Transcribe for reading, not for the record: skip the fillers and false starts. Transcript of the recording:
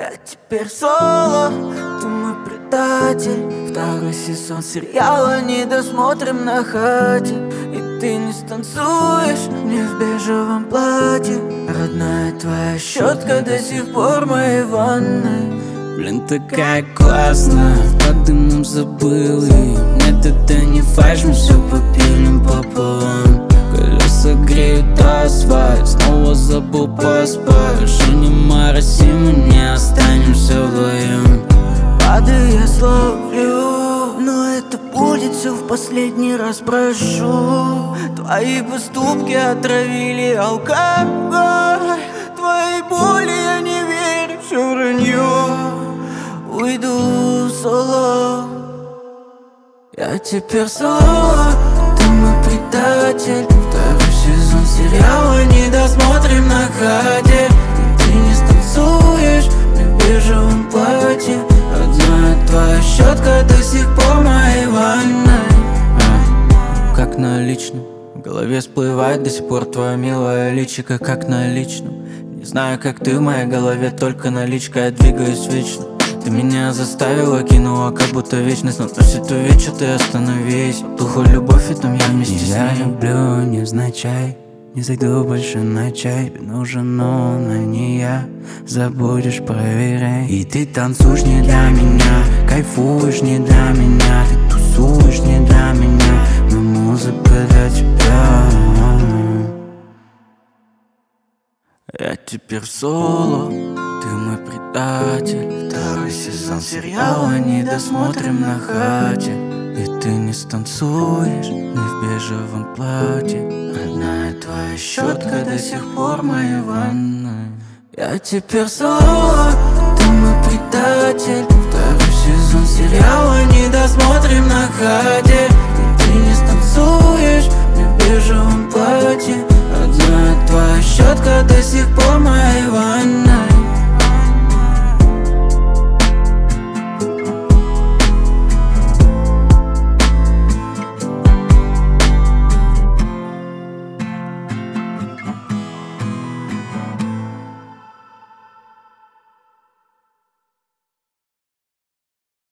Я теперь соло, ты мой предатель. Второй сезон сериала не досмотрим на хате. И ты не станцуешь мне в бежевом платье. Родная твоя щетка до сих пор в моей ванной. Блин, такая классная, под дымом забыл. И нет, это не фальшь, мы все попилим пополам. Колеса греют асфальт, снова забыл поспать. Женя, мороси, мы не останемся вдвоем. Падаю, я словлю, но это будет все в последний раз, прошу. Твои поступки отравили алкоголь. Твоей боли я не верю, все вранье. Уйду соло. Я теперь соло, ты мой предатель. Второй сезон сериала не досмотрим на хате. И ты не станцуешь мне в бежевом платье. Родная твоя щетка до сих пор в моей ванной. Как на личном, в голове всплывает до сих пор твое милое личико, как на личном. Не знаю, как ты в моей голове, только наличка, я двигаюсь вечно. Ты меня заставила, кинула, как будто вечность. Но носит увечья, ты остановись. Туху любовь, и там я вместе с ней. Я люблю, невзначай, не зайду больше на чай. Тебе нужен он, а не я. Забудешь, проверяй. И ты танцуешь не для меня, кайфуешь не для меня. Ты тусуешь не для меня, но музыка для тебя. Я теперь соло, ты мой предатель. Второй сезон сериала не досмотрим на хате. И ты не станцуешь мне в бежевом платье. Родная твоя щетка до сих пор в моей ванной. Я теперь соло, ты мой предатель. Второй сезон сериала не досмотрим на хате. И ты не станцуешь мне в бежевом платье. Родная твоя щетка до сих пор